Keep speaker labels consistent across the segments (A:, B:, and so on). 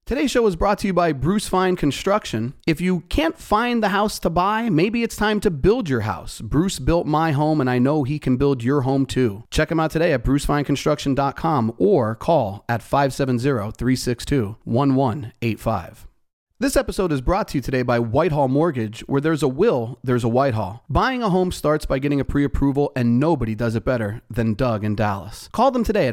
A: Today's show is brought to you by Bruce Fine Construction. If you can't find the house to buy, maybe it's time to build your house. Bruce built my home, and I know he can build your home too. Check him out today at brucefineconstruction.com or call at 570-362-1185. This episode is brought to you today by Whitehall Mortgage. Where there's a will, there's a Whitehall. Buying a home starts by getting a pre-approval, and nobody does it better than Doug in Dallas. Call them today at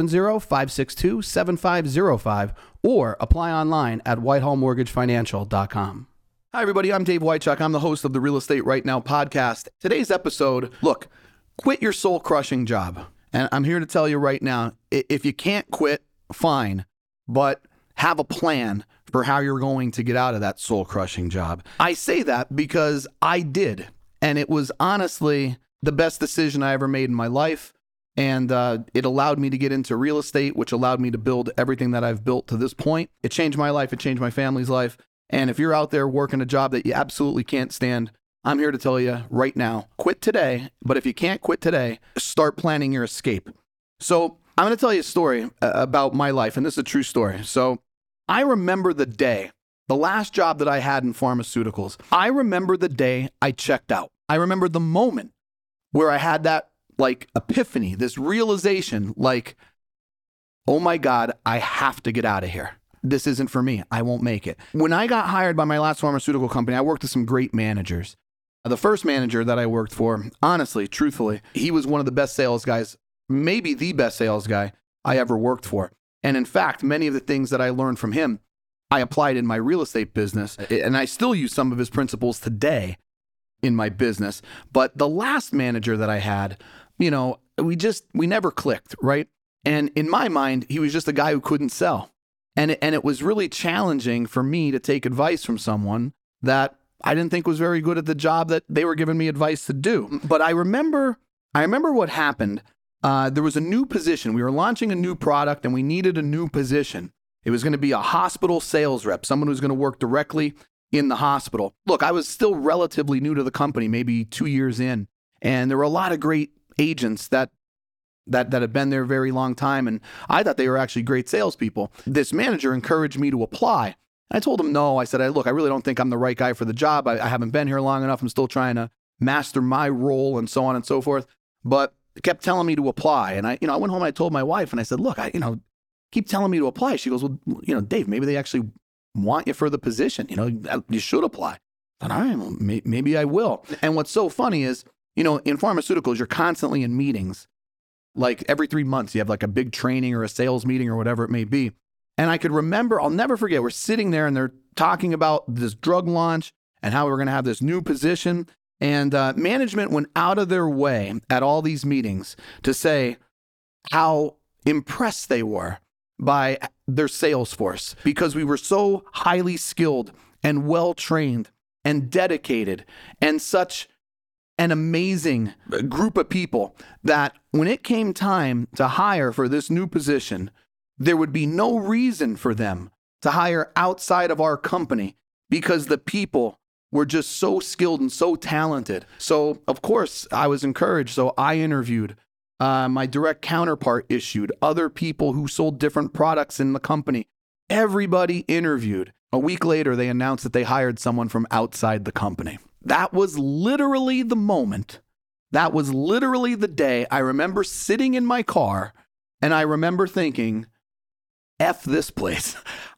A: 570-562-7505 or apply online at whitehallmortgagefinancial.com. Hi, everybody. I'm Dave Whitechuck. I'm the host of the Real Estate Right Now podcast. Today's episode, look, quit your soul-crushing job. And I'm here to tell you right now, if you can't quit, fine, but have a plan for how you're going to get out of that soul-crushing job. I say that because I did, and it was honestly the best decision I ever made in my life, and it allowed me to get into real estate, which allowed me to build everything that I've built to this point. It changed my life. It changed my family's life, and if you're out there working a job that you absolutely can't stand, I'm here to tell you right now, quit today, but if you can't quit today, start planning your escape. So I'm going to tell you a story about my life, and this is a true story. So I remember the day, the last job that I had in pharmaceuticals. I remember the day I checked out. I remember the moment where I had that epiphany, this realization, oh my God, I have to get out of here. This isn't for me. I won't make it. When I got hired by my last pharmaceutical company, I worked with some great managers. The first manager that I worked for, honestly, truthfully, he was one of the best sales guys, maybe the best sales guy I ever worked for. And in fact, many of the things that I learned from him, I applied in my real estate business, and I still use some of his principles today in my business. But the last manager that I had, we never clicked, right? And in my mind, he was just a guy who couldn't sell. And it was really challenging for me to take advice from someone that I didn't think was very good at the job that they were giving me advice to do. But I remember what happened. There was a new position. We were launching a new product and we needed a new position. It was going to be a hospital sales rep, someone who's going to work directly in the hospital. Look, I was still relatively new to the company, maybe 2 years in, and there were a lot of great agents that had been there a very long time, and I thought they were actually great salespeople. This manager encouraged me to apply. I told him no. I said, look, I really don't think I'm the right guy for the job. I haven't been here long enough. I'm still trying to master my role and so on and so forth. But kept telling me to apply. And I went home and I told my wife and I said, look, keep telling me to apply. She goes, well, Dave, maybe they actually want you for the position. You should apply. I thought, all right, well, maybe I will. And what's so funny is, in pharmaceuticals, you're constantly in meetings. Like every 3 months, you have a big training or a sales meeting or whatever it may be. And I could remember, I'll never forget, we're sitting there and they're talking about this drug launch and how we're going to have this new position. And management went out of their way at all these meetings to say how impressed they were by their sales force because we were so highly skilled and well-trained and dedicated and such an amazing group of people that when it came time to hire for this new position, there would be no reason for them to hire outside of our company because the people were just so skilled and so talented. So, of course, I was encouraged. So I interviewed. My direct counterpart issued. Other people who sold different products in the company. Everybody interviewed. A week later, they announced that they hired someone from outside the company. That was literally the moment. That was literally the day. I remember sitting in my car and I remember thinking, F this place.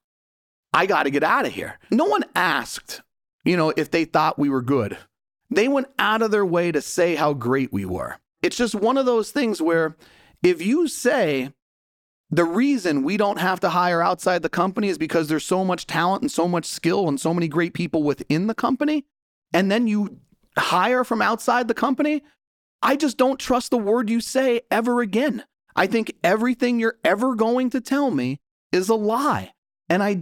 A: I got to get out of here. No one asked if they thought we were good. They went out of their way to say how great we were. It's just one of those things where if you say the reason we don't have to hire outside the company is because there's so much talent and so much skill and so many great people within the company, and then you hire from outside the company, I just don't trust the word you say ever again. I think everything you're ever going to tell me is a lie. And I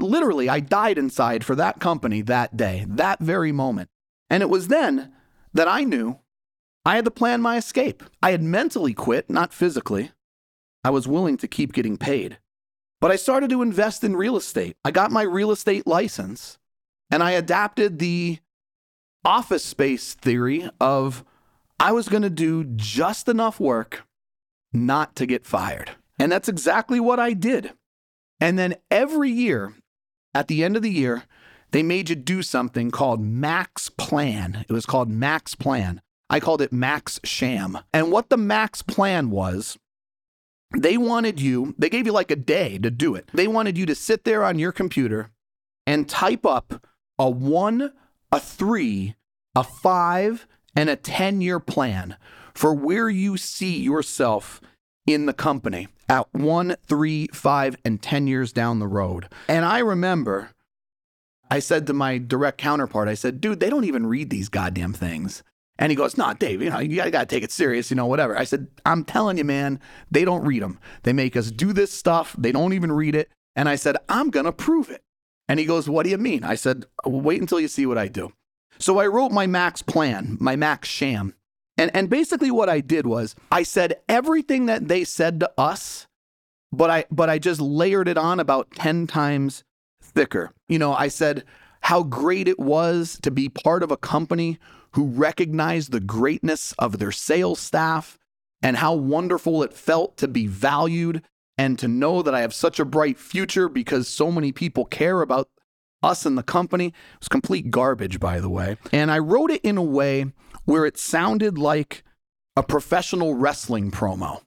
A: died inside for that company that day, that very moment. And it was then that I knew I had to plan my escape. I had mentally quit, not physically. I was willing to keep getting paid. But I started to invest in real estate. I got my real estate license, and I adapted the office space theory of I was going to do just enough work not to get fired. And that's exactly what I did. And then every year, at the end of the year, they made you do something called Max Plan. It was called Max Plan. I called it Max Sham. And what the Max Plan was, they gave you like a day to do it. They wanted you to sit there on your computer and type up a 1, a 3, a 5, and a 10-year plan for where you see yourself in the company at 1, 3, 5, and 10 years down the road. And I remember I said to my direct counterpart, I said, dude, they don't even read these goddamn things. And he goes, nah, Dave, you got to take it serious, whatever. I said, I'm telling you, man, they don't read them. They make us do this stuff. They don't even read it. And I said, I'm going to prove it. And he goes, what do you mean? I said, wait until you see what I do. So I wrote my Max Plan, my Max Sham. And basically what I did was I said everything that they said to us, but I just layered it on about 10 times thicker. I said how great it was to be part of a company who recognized the greatness of their sales staff and how wonderful it felt to be valued and to know that I have such a bright future because so many people care about us and the company. It was complete garbage, by the way. And I wrote it in a way where it sounded like a professional wrestling promo.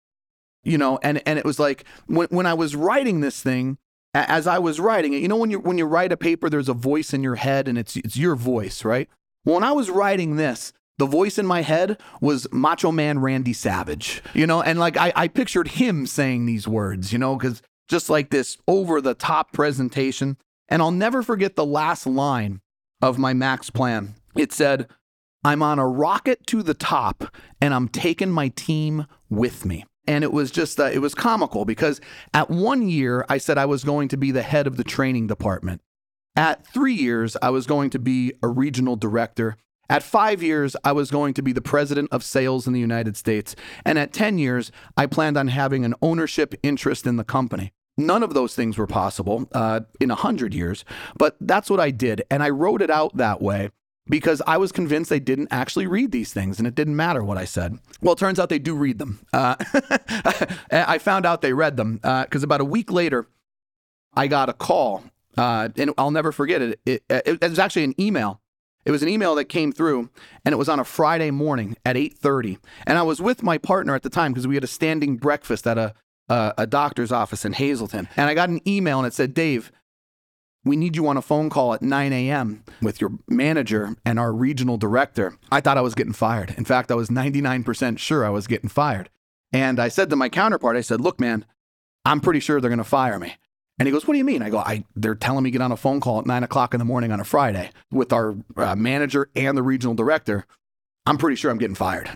A: And it was like when I was writing this thing, as I was writing it, when you write a paper, there's a voice in your head and it's your voice, right? Well, when I was writing this, the voice in my head was Macho Man Randy Savage, and like I pictured him saying these words, because just like this over the top presentation. And I'll never forget the last line of my Max Plan. It said, I'm on a rocket to the top and I'm taking my team with me. And it was just, it was comical because at 1 year, I said I was going to be the head of the training department. At 3 years, I was going to be a regional director. At 5 years, I was going to be the president of sales in the United States. And at 10 years, I planned on having an ownership interest in the company. None of those things were possible in 100 years, but that's what I did. And I wrote it out that way because I was convinced they didn't actually read these things and it didn't matter what I said. Well, it turns out they do read them. I found out they read them because about a week later, I got a call and I'll never forget it. It was actually an email. It was an email that came through and it was on a Friday morning at 8:30. And I was with my partner at the time because we had a standing breakfast at a doctor's office in Hazleton. And I got an email and it said, Dave, we need you on a phone call at 9 a.m. with your manager and our regional director. I thought I was getting fired. In fact, I was 99% sure I was getting fired. And I said to my counterpart, I said, look, man, I'm pretty sure they're going to fire me. And he goes, what do you mean? I go, they're telling me to get on a phone call at 9 o'clock in the morning on a Friday with our manager and the regional director. I'm pretty sure I'm getting fired.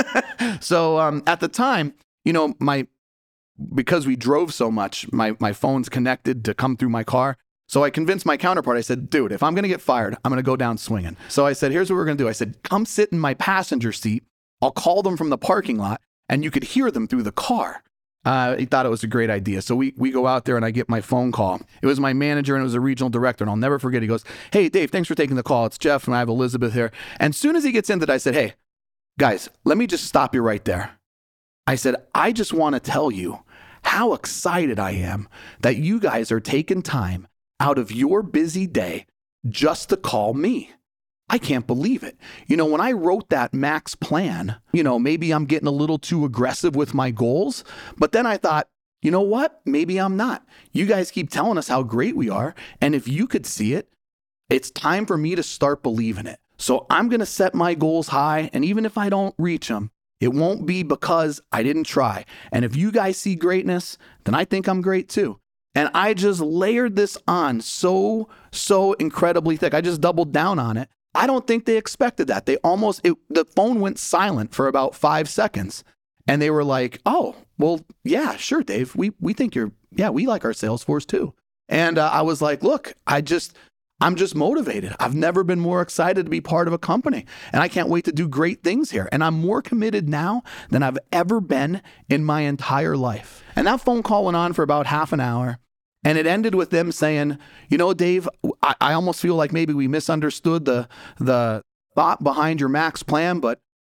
A: So at the time, because we drove so much, my phone's connected to come through my car. So I convinced my counterpart. I said, dude, if I'm going to get fired, I'm going to go down swinging. So I said, here's what we're going to do. I said, come sit in my passenger seat. I'll call them from the parking lot and you could hear them through the car. He thought it was a great idea. So we go out there and I get my phone call. It was my manager and it was a regional director. And I'll never forget. He goes, hey, Dave, thanks for taking the call. It's Jeff and I have Elizabeth here. And as soon as he gets into it, I said, hey, guys, let me just stop you right there. I said, I just want to tell you how excited I am that you guys are taking time out of your busy day just to call me. I can't believe it. When I wrote that Max Plan, maybe I'm getting a little too aggressive with my goals, but then I thought, you know what? Maybe I'm not. You guys keep telling us how great we are. And if you could see it, it's time for me to start believing it. So I'm going to set my goals high. And even if I don't reach them, it won't be because I didn't try. And if you guys see greatness, then I think I'm great too. And I just layered this on so incredibly thick. I just doubled down on it. I don't think they expected that. The phone went silent for about 5 seconds. And they were like, oh, well, yeah, sure, Dave. We think we like our sales force too. And I was like, look, I'm just motivated. I've never been more excited to be part of a company. And I can't wait to do great things here. And I'm more committed now than I've ever been in my entire life. And that phone call went on for about half an hour. And it ended with them saying, Dave, I almost feel like maybe we misunderstood the thought behind your Max Plan, but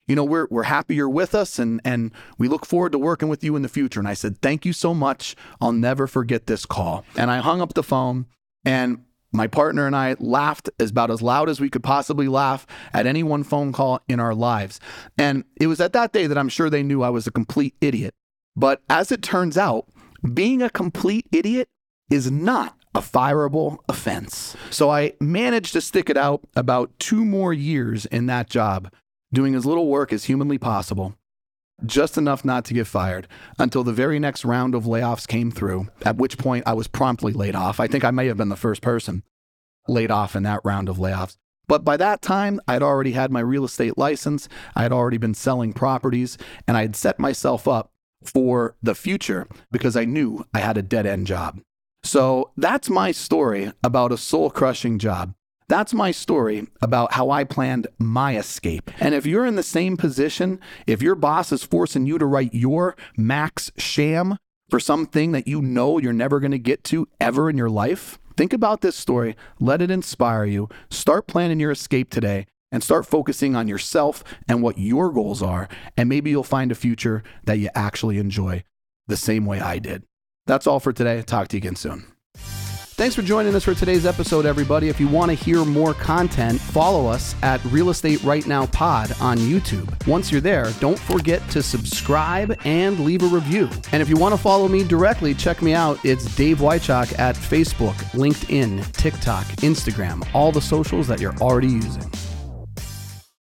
A: we're happy you're with us and we look forward to working with you in the future. And I said, thank you so much. I'll never forget this call. And I hung up the phone, and my partner and I laughed about as loud as we could possibly laugh at any one phone call in our lives. And it was at that day that I'm sure they knew I was a complete idiot. But as it turns out, being a complete idiot is not a fireable offense. So I managed to stick it out about 2 more years in that job, doing as little work as humanly possible, just enough not to get fired, until the very next round of layoffs came through, at which point I was promptly laid off. I think I may have been the first person laid off in that round of layoffs. But by that time, I'd already had my real estate license, I had already been selling properties, and I had set myself up for the future because I knew I had a dead-end job. So that's my story about a soul-crushing job. That's my story about how I planned my escape. And if you're in the same position, if your boss is forcing you to write your max sham for something that you know you're never going to get to ever in your life, think about this story, let it inspire you, start planning your escape today, and start focusing on yourself and what your goals are, and maybe you'll find a future that you actually enjoy the same way I did. That's all for today. Talk to you again soon. Thanks for joining us for today's episode, everybody. If you want to hear more content, follow us at Real Estate Right Now Pod on YouTube. Once you're there, don't forget to subscribe and leave a review. And if you want to follow me directly, check me out. It's Dave Wychak at Facebook, LinkedIn, TikTok, Instagram, all the socials that you're already using.